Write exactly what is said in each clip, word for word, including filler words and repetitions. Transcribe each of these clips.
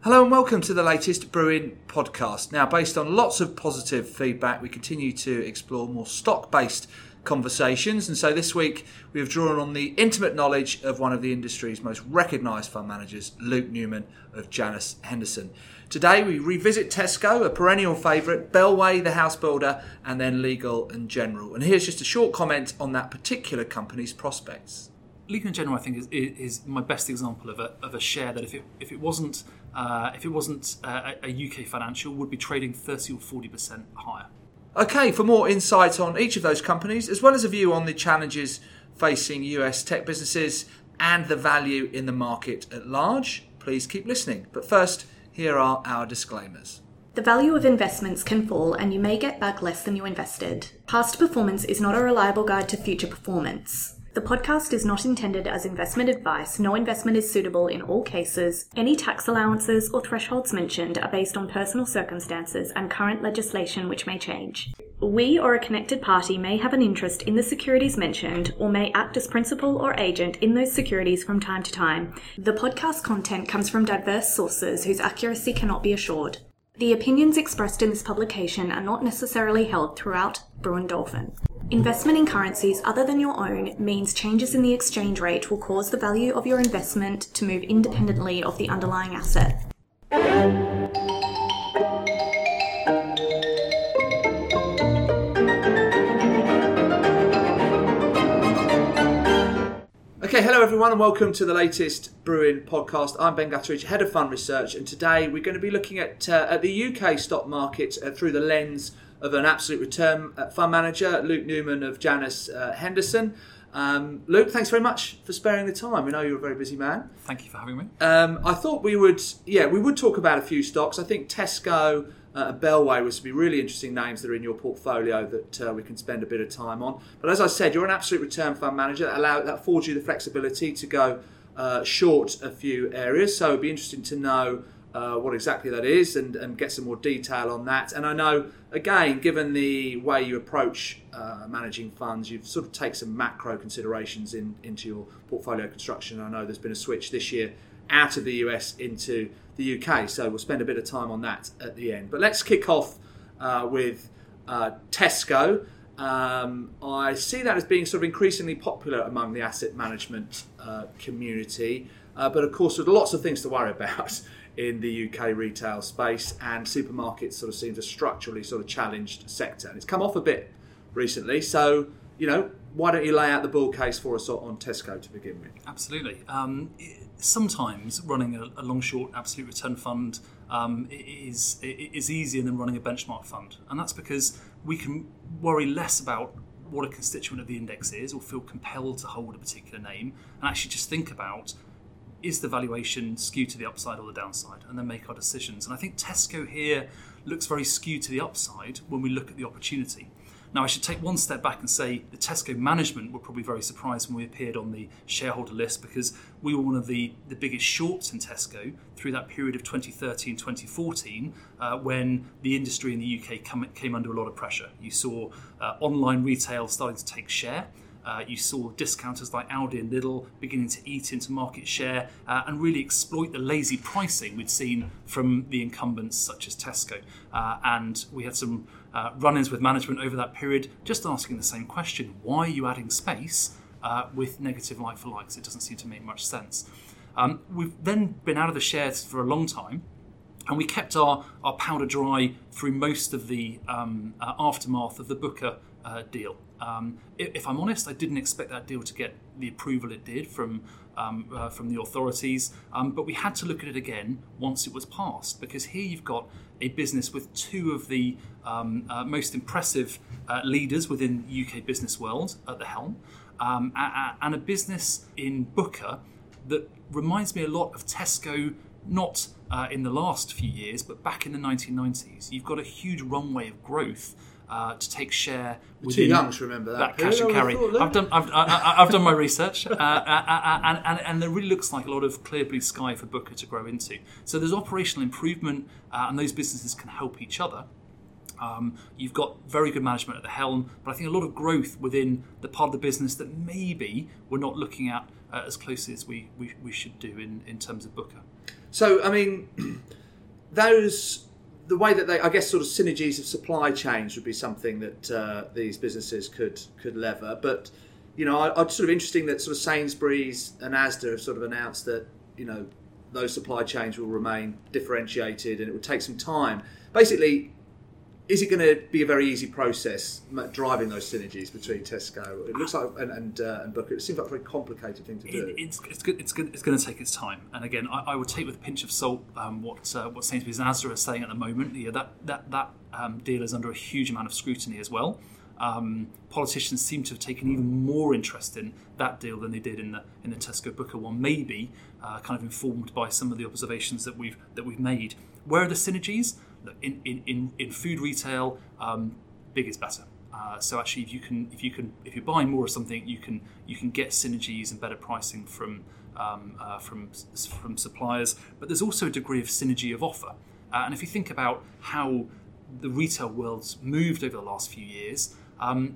Hello and welcome to the latest Brewin podcast. Now, based on lots of positive feedback, we continue to explore more stock-based conversations. And so this week, we have drawn on the intimate knowledge of one of the industry's most recognised fund managers, Luke Newman of Janus Henderson. Today, we revisit Tesco, a perennial favourite, Bellway, the house builder, and then Legal and General. And here's just a short comment on that particular company's prospects. Legal and General, I think, is, is my best example of a of a share that if it if it wasn't uh, if it wasn't uh, a U K financial, would be trading thirty or forty percent higher. Okay, for more insight on each of those companies, as well as a view on the challenges facing U S tech businesses and the value in the market at large, please keep listening. But first, here are our disclaimers. The value of investments can fall and you may get back less than you invested. Past performance is not a reliable guide to future performance. The podcast is not intended as investment advice. No investment is suitable in all cases. Any tax allowances or thresholds mentioned are based on personal circumstances and current legislation which may change. We or a connected party may have an interest in the securities mentioned or may act as principal or agent in those securities from time to time. The podcast content comes from diverse sources whose accuracy cannot be assured. The opinions expressed in this publication are not necessarily held throughout Brewin Dolphin. Investment in currencies other than your own means changes in the exchange rate will cause the value of your investment to move independently of the underlying asset. Okay, hello everyone and welcome to the latest Brewin podcast. I'm Ben Gutteridge, Head of Fund Research, and today we're going to be looking at, uh, at the U K stock market uh, through the lens of an absolute return fund manager, Luke Newman of Janus uh, Henderson. Um, Luke, thanks very much for sparing the time. We know you're a very busy man. Thank you for having me. Um, I thought we would, yeah, we would talk about a few stocks. I think Tesco uh, and Bellway would be really interesting names that are in your portfolio that uh, we can spend a bit of time on. But as I said, you're an absolute return fund manager. That, allow, that affords you the flexibility to go uh, short a few areas. So it'd be interesting to know Uh, what exactly that is and, and get some more detail on that. And I know, again, given the way you approach uh, managing funds, you've sort of take some macro considerations in, into your portfolio construction. I know there's been a switch this year out of the U S into the U K, so we'll spend a bit of time on that at the end. But let's kick off uh, with uh, Tesco. Um, I see that as being sort of increasingly popular among the asset management uh, community, uh, but of course with lots of things to worry about in the U K retail space, and supermarkets sort of seems a structurally sort of challenged sector. And it's come off a bit recently, so, you know, why don't you lay out the bull case for us on Tesco to begin with? Absolutely. Um, sometimes running a, a long-short absolute return fund um, is, is easier than running a benchmark fund. And that's because we can worry less about what a constituent of the index is or feel compelled to hold a particular name and actually just think about, is the valuation skewed to the upside or the downside, and then make our decisions. And I think Tesco here looks very skewed to the upside when we look at the opportunity. Now, I should take one step back and say the Tesco management were probably very surprised when we appeared on the shareholder list, because we were one of the, the biggest shorts in Tesco through that period of twenty thirteen, twenty fourteen, uh, when the industry in the U K come, came under a lot of pressure. You saw uh, online retail starting to take share. Uh, you saw discounters like Aldi and Lidl beginning to eat into market share uh, and really exploit the lazy pricing we'd seen from the incumbents such as Tesco. Uh, and we had some uh, run-ins with management over that period, just asking the same question: why are you adding space uh, with negative like-for-likes? It doesn't seem to make much sense. Um, we've then been out of the shares for a long time, and we kept our, our powder dry through most of the um, uh, aftermath of the Booker uh, deal. Um, if I'm honest, I didn't expect that deal to get the approval it did from um, uh, from the authorities, um, but we had to look at it again once it was passed, because here you've got a business with two of the um, uh, most impressive uh, leaders within the U K business world at the helm, um, and a business in Booker that reminds me a lot of Tesco, not uh, in the last few years, but back in the nineteen nineties. You've got a huge runway of growth Uh, to take share within too young to remember that, that cash and carry. I've done, I've, I, I've done my research, uh, and, and, and there really looks like a lot of clear blue sky for Booker to grow into. So there's operational improvement, uh, and those businesses can help each other. Um, you've got very good management at the helm, but I think a lot of growth within the part of the business that maybe we're not looking at uh, as closely as we, we, we should do in, in terms of Booker. So, I mean, those, the way that they, I guess, sort of synergies of supply chains would be something that uh, these businesses could could lever. But you know, I, it's sort of interesting that sort of Sainsbury's and Asda have sort of announced that you know those supply chains will remain differentiated and it will take some time. Basically, is it going to be a very easy process driving those synergies between Tesco? It looks like and and, uh, and Booker. It seems like a very complicated thing to do. It, it's it's good, it's good, it's going to take its time. And again, I, I would take with a pinch of salt um, what uh, what Sainsbury's and Asda are saying at the moment. Yeah, that that that um, deal is under a huge amount of scrutiny as well. Um, politicians seem to have taken even more interest in that deal than they did in the in the Tesco Booker one. Maybe uh, kind of informed by some of the observations that we've that we've made. Where are the synergies? In in, in, in food retail, um, big is better. Uh, so actually, if you can if you can if you're buying more of something, you can you can get synergies and better pricing from um, uh, from from suppliers. But there's also a degree of synergy of offer. Uh, and if you think about how the retail world's moved over the last few years, um,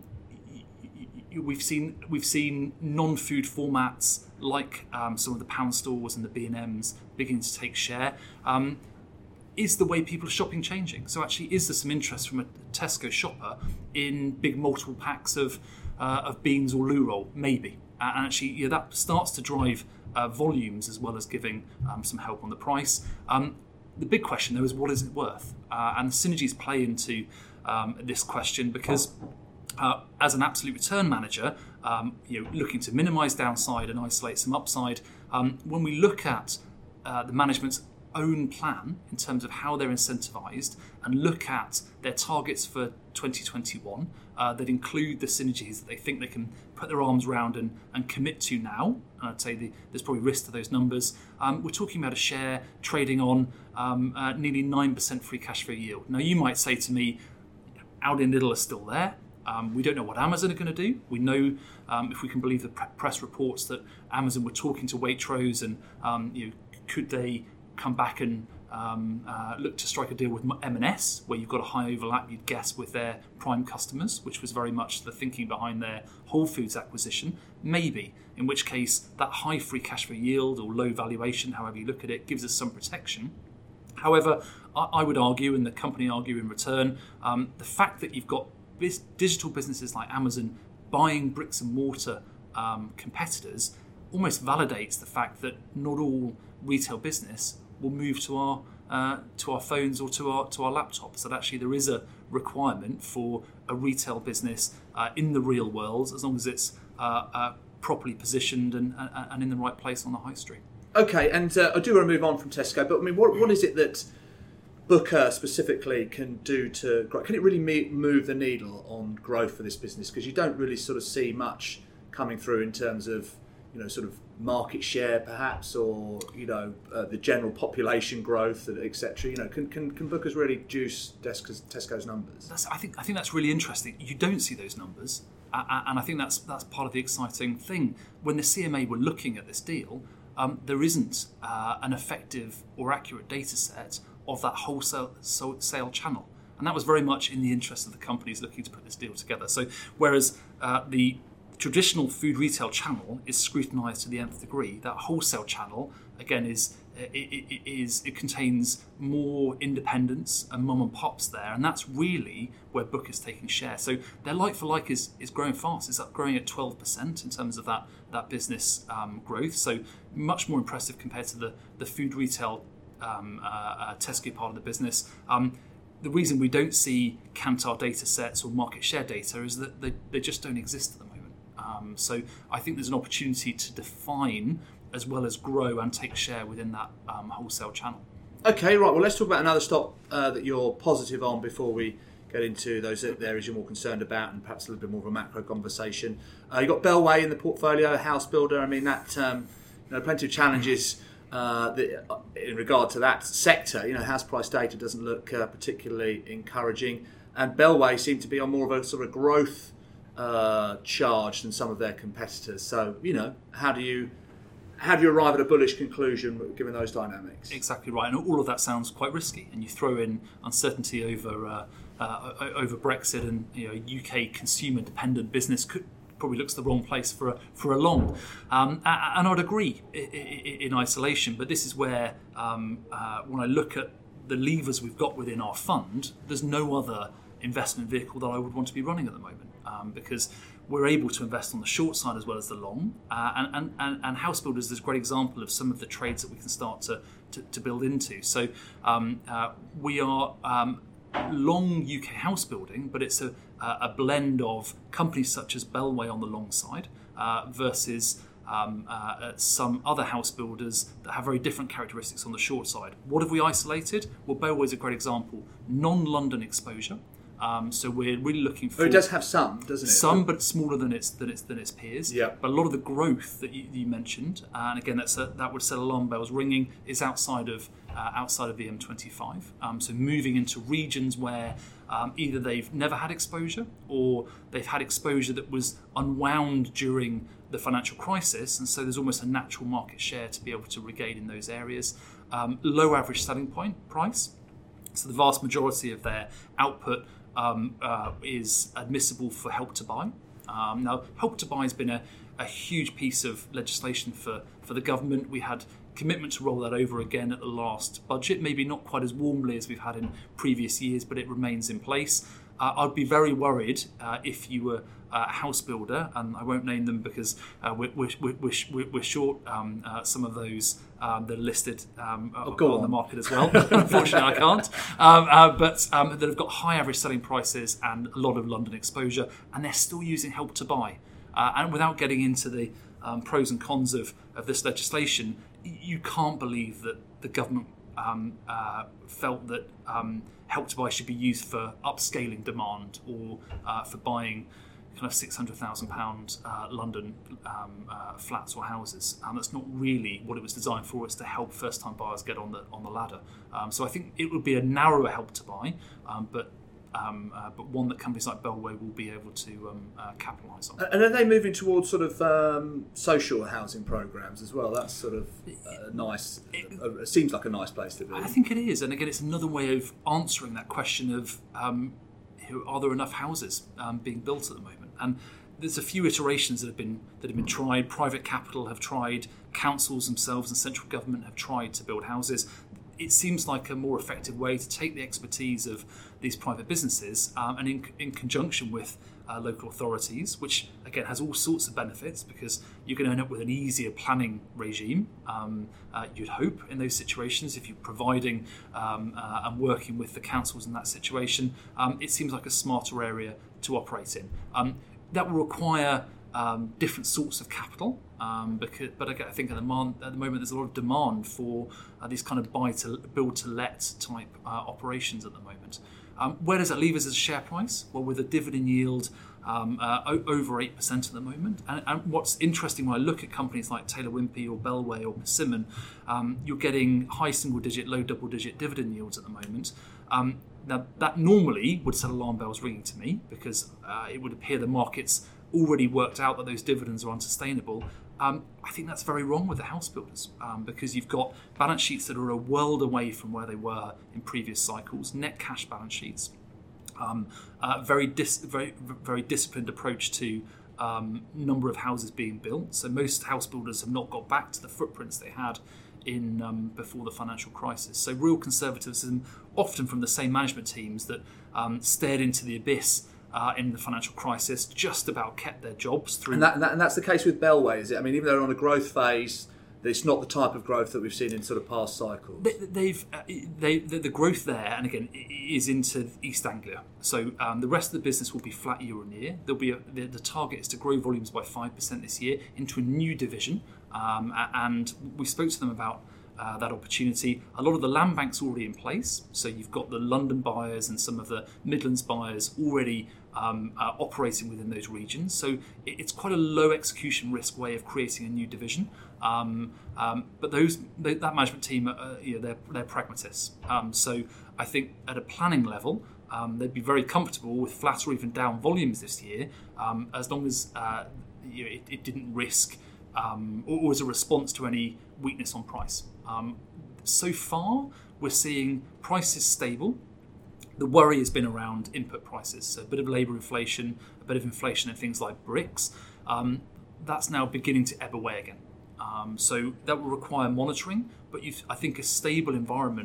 we've seen we've seen non-food formats like um, some of the pound stores and the B and M's beginning to take share. Um, Is the way people are shopping changing? So actually, is there some interest from a Tesco shopper in big multiple packs of uh, of beans or loo roll? Maybe. Uh, and actually, yeah, that starts to drive uh, volumes as well as giving um, some help on the price. Um, the big question, though, is what is it worth? Uh, and the synergies play into um, this question because uh, as an absolute return manager, um, you know, looking to minimise downside and isolate some upside, um, when we look at uh, the management's own plan in terms of how they're incentivised and look at their targets for twenty twenty-one uh, that include the synergies that they think they can put their arms around and, and commit to now, and I'd say the, there's probably risk to those numbers. Um, we're talking about a share trading on um, uh, nearly nine percent free cash flow yield. Now you might say to me, Aldi and Lidl are still there. Um, we don't know what Amazon are going to do. We know, um, if we can believe the press reports, that Amazon were talking to Waitrose and um, you know, could they come back and um, uh, look to strike a deal with M and S, where you've got a high overlap, you'd guess, with their prime customers, which was very much the thinking behind their Whole Foods acquisition. Maybe, in which case that high free cash flow yield or low valuation, however you look at it, gives us some protection. However, I, I would argue, and the company argue in return, um, the fact that you've got bis- digital businesses like Amazon buying bricks and mortar um, competitors almost validates the fact that not all retail business will move to our uh, to our phones or to our to our laptops. That actually there is a requirement for a retail business uh, in the real world, as long as it's uh, uh, properly positioned and, and and in the right place on the high street. Okay, and uh, I do want to move on from Tesco, but I mean, what what is it that Booker specifically can do to grow? Can it really me- move the needle on growth for this business? Because you don't really sort of see much coming through in terms of, you know, sort of market share perhaps, or, you know, uh, the general population growth, et cetera. You know, can can, can Booker's really juice Tesco's, Tesco's numbers? That's, I think I think that's really interesting. You don't see those numbers, uh, and I think that's that's part of the exciting thing. When the C M A were looking at this deal, um, there isn't uh, an effective or accurate data set of that wholesale sale channel, and that was very much in the interest of the companies looking to put this deal together. So, whereas uh, the traditional food retail channel is scrutinised to the nth degree, that wholesale channel again is it, it, it is it contains more independents and mum and pops there, and that's really where Booker's taking share. So their like for like is is growing fast. It's up growing at twelve percent in terms of that that business um, growth. So much more impressive compared to the the food retail um, uh, uh, Tesco part of the business. Um, the reason we don't see Kantar data sets or market share data is that they, they just don't exist at the moment. Um, so I think there's an opportunity to define as well as grow and take share within that um, wholesale channel. Okay, right. Well, let's talk about another stock uh, that you're positive on before we get into those areas you're more concerned about and perhaps a little bit more of a macro conversation. Uh, you've got Bellway in the portfolio, a house builder. I mean, that um, you know, plenty of challenges uh, that, uh, in regard to that sector. You know, house price data doesn't look uh, particularly encouraging, and Bellway seem to be on more of a sort of growth Uh, charge than some of their competitors. So, you know, how do you how do you arrive at a bullish conclusion given those dynamics? Exactly right, and all of that sounds quite risky. And you throw in uncertainty over uh, uh, over Brexit, and you know, U K consumer-dependent business could probably looks the wrong place for a, for a long. Um, and I'd agree in isolation, but this is where um, uh, when I look at the levers we've got within our fund, there's no other investment vehicle that I would want to be running at the moment, um, because we're able to invest on the short side as well as the long, uh, and, and, and, and house builders is a great example of some of the trades that we can start to, to, to build into. So um, uh, we are um, long U K house building, but it's a, a blend of companies such as Bellway on the long side uh, versus um, uh, some other house builders that have very different characteristics on the short side. What have we isolated? Well, Bellway is a great example. Non-London exposure. Um, so we're really looking for. Oh, it does have some, doesn't it? Some, but smaller than its than its than its peers. Yeah. But a lot of the growth that you, you mentioned, uh, and again, that's a, that would set alarm bells ringing, is outside of uh, outside of the M twenty-five. Um, so moving into regions where um, either they've never had exposure or they've had exposure that was unwound during the financial crisis, and so there's almost a natural market share to be able to regain in those areas. Um, low average selling point price. So the vast majority of their output Um, uh, is admissible for Help to Buy. Um, now, Help to Buy has been a, a huge piece of legislation for, for the government. We had commitment to roll that over again at the last budget, maybe not quite as warmly as we've had in previous years, but it remains in place. Uh, I'd be very worried uh, if you were a house builder, and I won't name them because uh, we're, we're, we're, we're short um, uh, some of those um, that are listed um, oh, on, on the market as well. Unfortunately, I can't. Um, uh, but um, that have got high average selling prices and a lot of London exposure, and they're still using Help to Buy. Uh, and without getting into the um, pros and cons of, of this legislation, you can't believe that the government um, uh, felt that um, Help to Buy should be used for upscaling demand or uh, for buying kind of six hundred thousand pounds uh, London um, uh, flats or houses, and that's not really what it was designed for. It's to help first-time buyers get on the on the ladder. Um, so I think it would be a narrower Help to Buy, um, but um, uh, but one that companies like Bellway will be able to um, uh, capitalise on. And are they moving towards sort of um, social housing programs as well? That's sort of uh, nice. It, it seems like a nice place to be. I think it is, and again, it's another way of answering that question of um, are there enough houses um, being built at the moment? And there's a few iterations that have been that have been tried. Private capital have tried, councils themselves and central government have tried to build houses. It seems like a more effective way to take the expertise of these private businesses um, and in, in conjunction with uh, local authorities, which again has all sorts of benefits because you're going to end up with an easier planning regime, um, uh, you'd hope, in those situations. If you're providing um, uh, and working with the councils in that situation, um, it seems like a smarter area to operate in. Um, that will require um, different sorts of capital, um, because, but I think at the, moment, at the moment there's a lot of demand for uh, these kind of buy to build to let type uh, operations at the moment. Um, where does that leave us as a share price? Well, with a dividend yield um, uh, o- over eight percent at the moment. And, and what's interesting when I look at companies like Taylor Wimpey or Bellway or Persimmon, um, you're getting high single digit, low double digit dividend yields at the moment. Um, now, that normally would set alarm bells ringing to me because uh, it would appear the market's already worked out that those dividends are unsustainable. Um, I think that's very wrong with the house builders um, because you've got balance sheets that are a world away from where they were in previous cycles, net cash balance sheets, um, uh, very, dis- very very disciplined approach to um, number of houses being built. So most house builders have not got back to the footprints they had in um, before the financial crisis. So real conservatism, often from the same management teams that um, stared into the abyss Uh, in the financial crisis, just about kept their jobs through. And, that, and, that, and that's the case with Bellway, is it? I mean, even though they're on a growth phase, it's not the type of growth that we've seen in sort of past cycles. They, they've uh, they the, the growth there, and again, is into East Anglia. So um, the rest of the business will be flat year on year. There'll be a, the, the target is to grow volumes by five percent this year into a new division, um, and we spoke to them about Uh, that opportunity. A lot of the land bank's already in place, so you've got the London buyers and some of the Midlands buyers already um, uh, operating within those regions. So it, it's quite a low execution risk way of creating a new division. Um, um, but those they, that management team, uh, you know, they're, they're pragmatists. Um, so I think at a planning level, um, they'd be very comfortable with flat or even down volumes this year, um, as long as uh, you know, it, it didn't risk um, or, or as a response to any weakness on price. Um, so far, we're seeing prices stable. The worry has been around input prices, so a bit of labour inflation, a bit of inflation in things like bricks. Um, that's now beginning to ebb away again. Um, so that will require monitoring, but you've, I think a stable environment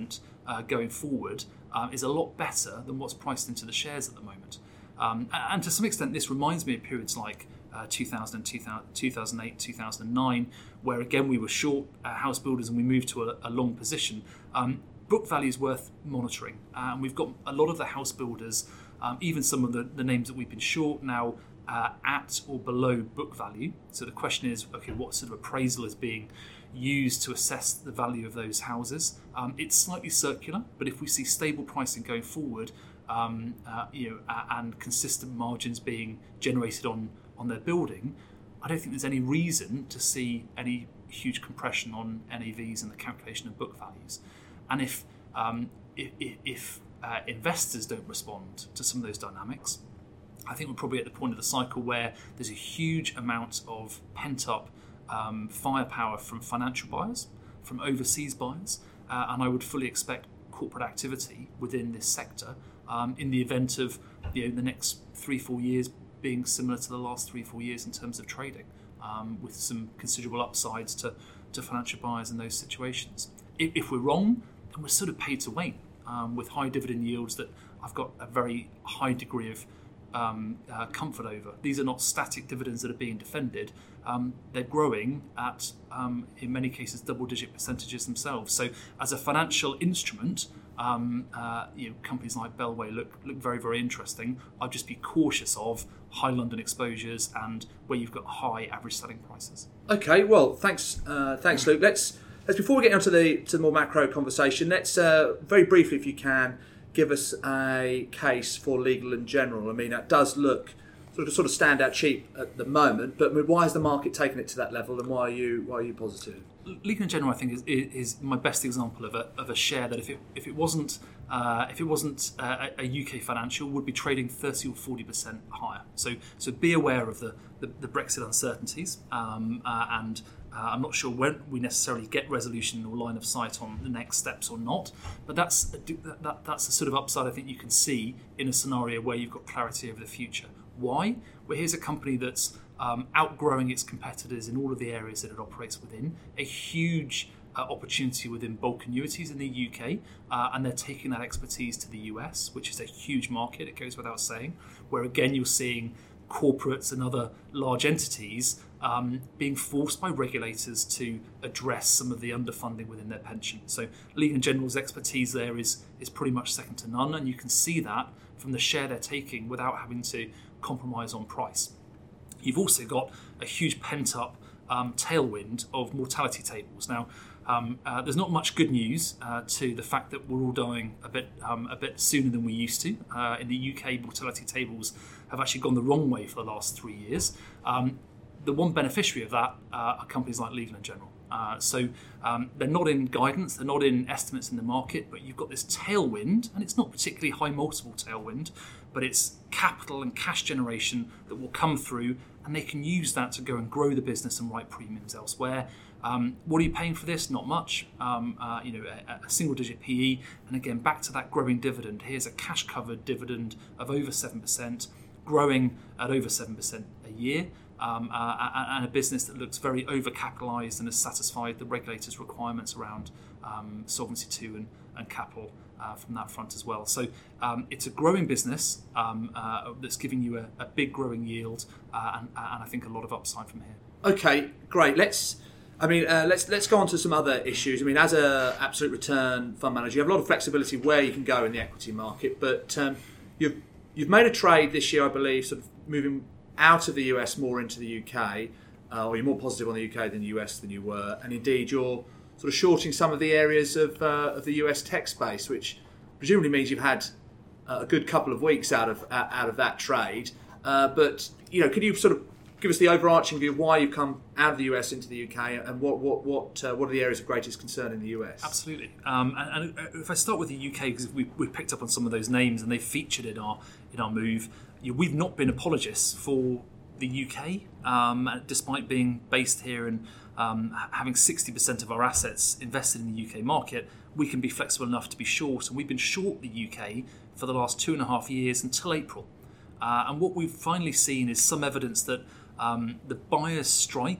uh, going forward uh, is a lot better than what's priced into the shares at the moment. Um, and to some extent, this reminds me of periods like uh, two thousand, two thousand eight, two thousand nine, where again we were short uh, house builders and we moved to a, a long position. Um, book value is worth monitoring, uh, and we've got a lot of the house builders, um, even some of the, the names that we've been short now, uh, at or below book value. So the question is, okay, what sort of appraisal is being used to assess the value of those houses? Um, it's slightly circular, but if we see stable pricing going forward, um, uh, you know, uh, and consistent margins being generated on on their building, I don't think there's any reason to see any huge compression on N A Vs and the calculation of book values. And if um, if, if uh, investors don't respond to some of those dynamics, I think we're probably at the point of the cycle where there's a huge amount of pent-up um, firepower from financial buyers, from overseas buyers, uh, and I would fully expect corporate activity within this sector um, in the event of you know the next three, four years being similar to the last three, four years in terms of trading, um, with some considerable upsides to, to financial buyers in those situations. If, if we're wrong, then we're sort of paid to wait, um, with high dividend yields that I've got a very high degree of um, uh, comfort over. These are not static dividends that are being defended. Um, they're growing at, um, in many cases, double-digit percentages themselves. So as a financial instrument, um, uh, you know, companies like Bellway look look very, very interesting. I'd just be cautious of high London exposures and where you've got high average selling prices. Okay, well, thanks, uh, thanks, Luke. Let's, let's before we get onto the to the more macro conversation, let's uh, very briefly, if you can, give us a case for Legal and General. I mean, that does look sort of sort of stand out cheap at the moment, but why is the market taking it to that level, and why are you why are you positive? Legal and General, I think, is, is my best example of a of a share that if it if it wasn't uh, if it wasn't uh, a U K financial, would be trading thirty or forty percent higher. So so be aware of the the, the Brexit uncertainties, um, uh, and uh, I'm not sure when we necessarily get resolution or line of sight on the next steps or not. But that's that, that that's the sort of upside I think you can see in a scenario where you've got clarity over the future. Why? Well, here's a company that's um, outgrowing its competitors in all of the areas that it operates within. A huge uh, opportunity within bulk annuities in the U K, uh, and they're taking that expertise to the U S, which is a huge market, it goes without saying, where again you're seeing corporates and other large entities um, being forced by regulators to address some of the underfunding within their pension. So Legal and General's expertise there is, is pretty much second to none, and you can see that from the share they're taking without having to compromise on price. You've also got a huge pent-up um, tailwind of mortality tables. Now, um, uh, there's not much good news uh, to the fact that we're all dying a bit um, a bit sooner than we used to. Uh, in the U K, mortality tables have actually gone the wrong way for the last three years. Um, the one beneficiary of that uh, are companies like Legal and General. Uh, so um, they're not in guidance, they're not in estimates in the market, but you've got this tailwind, and it's not particularly high multiple tailwind, but it's capital and cash generation that will come through, and they can use that to go and grow the business and write premiums elsewhere. Um, what are you paying for this? Not much. Um, uh, you know, a, a single-digit P E, and again, back to that growing dividend. Here's a cash-covered dividend of over seven percent, growing at over seven percent a year. Um, uh, and a business that looks very overcapitalised and has satisfied the regulators' requirements around um, Solvency two and, and capital uh, from that front as well. So um, it's a growing business um, uh, that's giving you a, a big growing yield, uh, and, and I think a lot of upside from here. Okay, great. Let's. I mean, uh, let's let's go on to some other issues. I mean, as a absolute return fund manager, you have a lot of flexibility where you can go in the equity market, but um, you've you've made a trade this year, I believe, sort of moving out of the U S more into the U K, uh, or you're more positive on the U K than the U S than you were, and indeed you're sort of shorting some of the areas of uh, of the U S tech space, which presumably means you've had uh, a good couple of weeks out of uh, out of that trade. Uh, but you know, could you sort of give us the overarching view of why you've come out of the U S into the U K, and what what what uh, what are the areas of greatest concern in the U S? Absolutely. Um, and, and if I start with the U K, because we we picked up on some of those names and they featured in our in our move. We've not been apologists for the U K, um, despite being based here and um, having sixty percent of our assets invested in the U K market. We can be flexible enough to be short, and we've been short the U K for the last two and a half years until April. Uh, and what we've finally seen is some evidence that um, the buyer's strike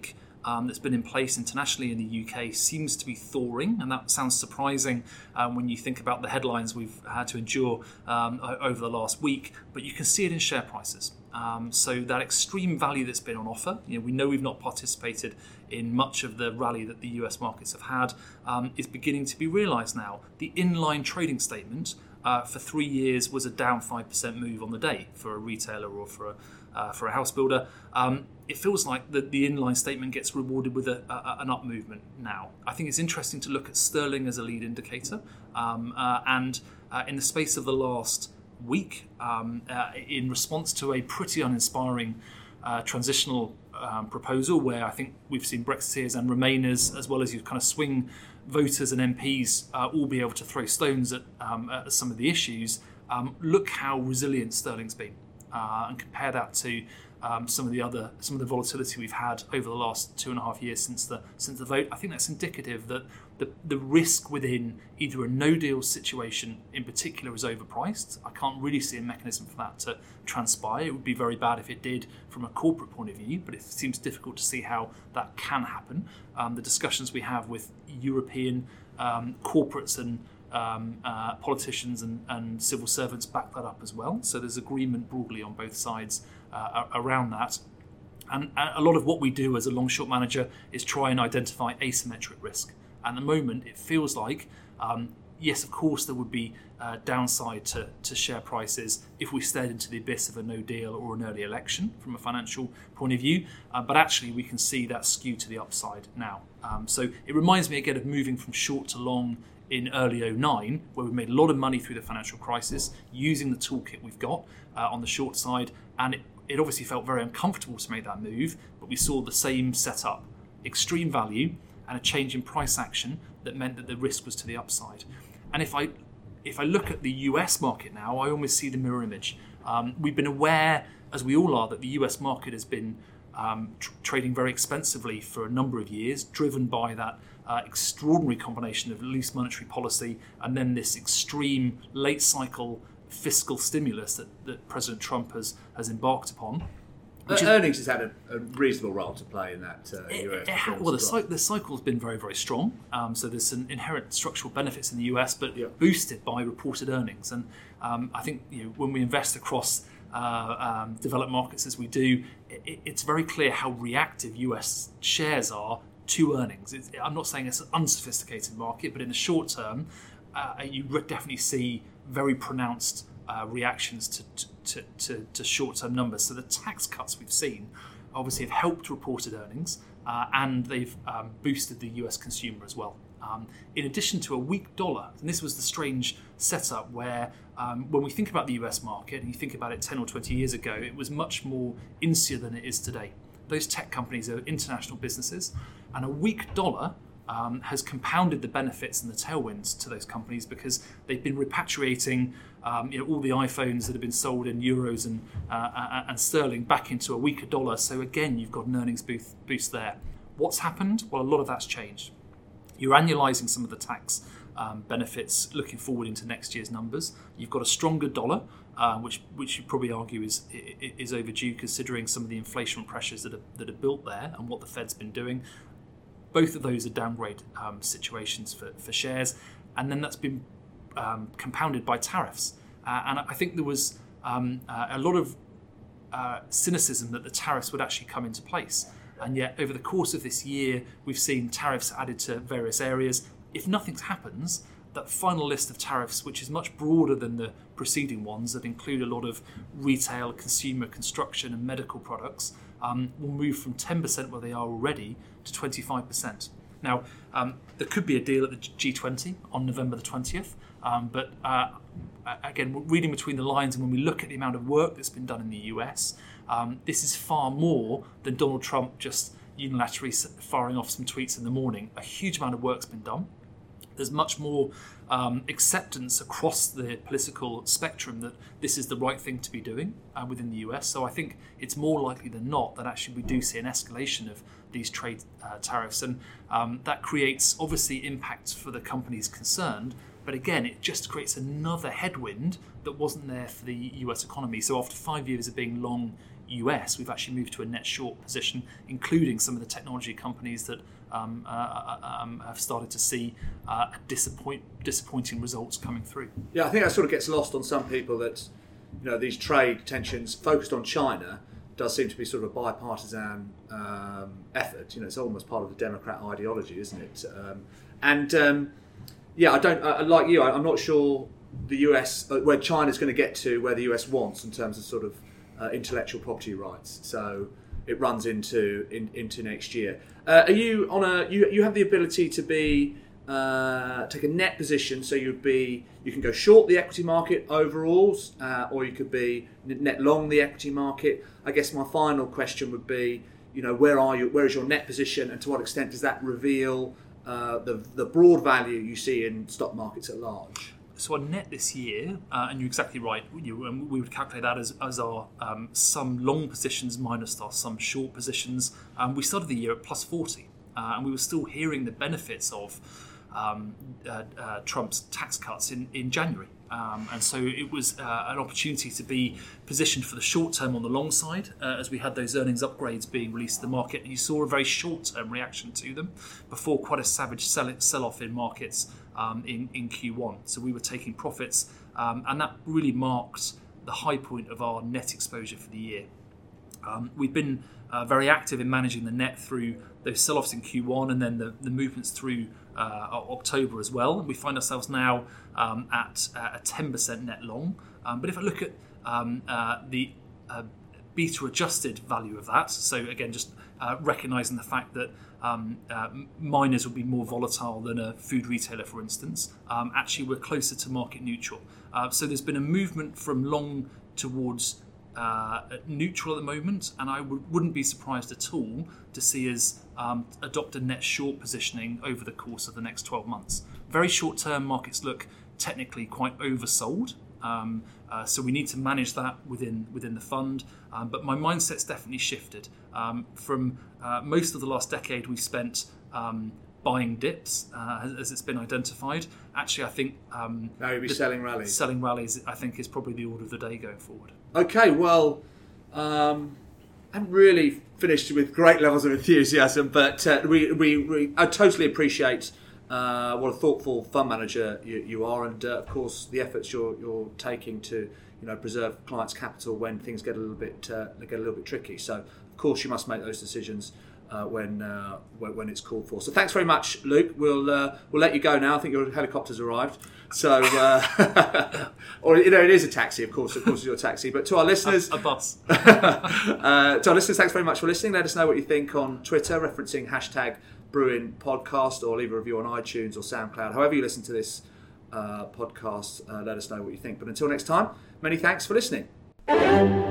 um, that's been in place internationally in the U K seems to be thawing, and that sounds surprising um, when you think about the headlines we've had to endure um, over the last week, but you can see it in share prices. Um, so that extreme value that's been on offer, you know, we know we've not participated in much of the rally that the U S markets have had, um, is beginning to be realised now. The inline trading statement uh, for three years was a down five percent move on the day for a retailer or for a, uh, for a house builder. Um, it feels like the, the inline statement gets rewarded with a, a, an up movement now. I think it's interesting to look at sterling as a lead indicator, um, uh, and uh, in the space of the last week, um, uh, in response to a pretty uninspiring uh, transitional um, proposal where I think we've seen Brexiteers and Remainers, as well as your kind of swing voters and M Ps, uh, all be able to throw stones at, um, at some of the issues. Um, look how resilient sterling's been, uh, and compare that to um, some of the other some of the volatility we've had over the last two and a half years since the since the vote. I think that's indicative that the the risk within either a no deal situation in particular is overpriced. I can't really see a mechanism for that to transpire. It would be very bad if it did from a corporate point of view, but it seems difficult to see how that can happen. Um, the discussions we have with European um, corporates and um, uh, politicians and, and civil servants back that up as well. So there's agreement broadly on both sides uh, around that. And a lot of what we do as a long-short manager is try and identify asymmetric risk. At the moment, it feels like, um, yes, of course, there would be uh, downside to, to share prices if we stared into the abyss of a no deal or an early election from a financial point of view. Uh, but actually, we can see that skew to the upside now. Um, so it reminds me again of moving from short to long in early oh nine, where we made a lot of money through the financial crisis using the toolkit we've got uh, on the short side. And it, it obviously felt very uncomfortable to make that move, but we saw the same setup, extreme value, and a change in price action that meant that the risk was to the upside. And if I if I look at the U S market now, I almost see the mirror image. Um, we've been aware, as we all are, that the U S market has been um, tr- trading very expensively for a number of years, driven by that uh, extraordinary combination of loose monetary policy and then this extreme late cycle fiscal stimulus that, that President Trump has, has embarked upon. Uh, is, earnings has had a, a reasonable role to play in that uh, it, U S. It ha- well, the, cy- the cycle has been very, very strong. Um, so there's some inherent structural benefits in the U S, but yeah. boosted by reported earnings. And um, I think you know, when we invest across uh, um, developed markets as we do, it, it's very clear how reactive U S shares are to earnings. It's, I'm not saying it's an unsophisticated market, but in the short term, uh, you definitely see very pronounced Uh, reactions to, to, to, to short-term numbers. So the tax cuts we've seen obviously have helped reported earnings uh, and they've um, boosted the U S consumer as well. Um, in addition to a weak dollar, and this was the strange setup where um, when we think about the U S market and you think about it ten or twenty years ago, it was much more insular than it is today. Those tech companies are international businesses, and a weak dollar Um, has compounded the benefits and the tailwinds to those companies because they've been repatriating um, you know, all the iPhones that have been sold in euros and uh, and sterling back into a weaker dollar. So again, you've got an earnings boost, boost there. What's happened? Well, a lot of that's changed. You're annualising some of the tax um, benefits looking forward into next year's numbers. You've got a stronger dollar, uh, which which you probably argue is is overdue considering some of the inflation pressures that are, that are built there and what the Fed's been doing. Both of those are downgrade um, situations for, for shares, and then that's been um, compounded by tariffs. Uh, and I think there was um, uh, a lot of uh, cynicism that the tariffs would actually come into place. And yet, over the course of this year, we've seen tariffs added to various areas. If nothing happens, that final list of tariffs, which is much broader than the preceding ones, that include a lot of retail, consumer, construction, and medical products, um, will move from ten percent where they are already to twenty-five percent. Now, um, there could be a deal at the G twenty on November the twentieth, um, but uh, again, reading between the lines, and when we look at the amount of work that's been done in the U S, um, this is far more than Donald Trump just unilaterally firing off some tweets in the morning. A huge amount of work's been done. There's much more um, acceptance across the political spectrum that this is the right thing to be doing uh, within the U S. So I think it's more likely than not that actually we do see an escalation of these trade uh, tariffs. And um, that creates obviously impacts for the companies concerned. But again, it just creates another headwind that wasn't there for the U S economy. So after five years of being long U S, we've actually moved to a net short position, including some of the technology companies that um, uh, um, have started to see uh, disappoint, disappointing results coming through. Yeah, I think that sort of gets lost on some people that, you know, these trade tensions focused on China does seem to be sort of a bipartisan um, effort. You know, it's almost part of the Democrat ideology, isn't it? Um, and um, yeah, I don't uh, like you. I, I'm not sure the U S uh, where China's going to get to where the U S wants in terms of sort of uh, intellectual property rights. So it runs into in, into next year. Uh, are you on a? You you have the ability to be uh, take a net position, so you'd be you can go short the equity market overall, uh, or you could be net long the equity market. I guess my final question would be, you know, where are you? Where is your net position, and to what extent does that reveal uh, the the broad value you see in stock markets at large? So our net this year, uh, and you're exactly right, you, um, we would calculate that as, as our um, some long positions minus our some short positions. Um, we started the year at plus forty, uh, and we were still hearing the benefits of um, uh, uh, Trump's tax cuts in, in January. Um, and so it was uh, an opportunity to be positioned for the short term on the long side, uh, as we had those earnings upgrades being released to the market. And you saw a very short term reaction to them before quite a savage sell- sell-off in markets um, in, in Q one. So we were taking profits, um, and that really marked the high point of our net exposure for the year. Um, we've been uh, very active in managing the net through those sell-offs in Q one and then the, the movements through uh, October as well. And we find ourselves now um, at uh, a ten percent net long. Um, but if I look at um, uh, the uh, beta adjusted value of that, so again, just uh, recognising the fact that um, uh, miners would be more volatile than a food retailer, for instance, um, actually we're closer to market neutral. Uh, so there's been a movement from long towards Uh, neutral at the moment, and I w- wouldn't be surprised at all to see us um, adopt a net short positioning over the course of the next twelve months. Very short term markets look technically quite oversold, um, uh, so we need to manage that within within the fund, um, but my mindset's definitely shifted. Um, from uh, most of the last decade we've spent um, buying dips, uh, as it's been identified. Actually, I think um, now you'll be selling rallies. Selling rallies, I think, is probably the order of the day going forward. Okay, well, um, I haven't really finished with great levels of enthusiasm, but uh, we, we, we I totally appreciate uh, what a thoughtful fund manager you, you are, and uh, of course the efforts you're you're taking to you know preserve clients' capital when things get a little bit uh, get a little bit tricky. So of course you must make those decisions Uh, when, uh, when when it's called for. So thanks very much, Luke. We'll uh, we'll let you go now. I think your helicopter's arrived. So, uh, or you know, it is a taxi, of course. Of course, it's your taxi. But to our listeners, a, a bus. uh, to our listeners, thanks very much for listening. Let us know what you think on Twitter, referencing hashtag Brewin Podcast, or leave a review on iTunes or SoundCloud. However you listen to this uh, podcast, uh, let us know what you think. But until next time, many thanks for listening.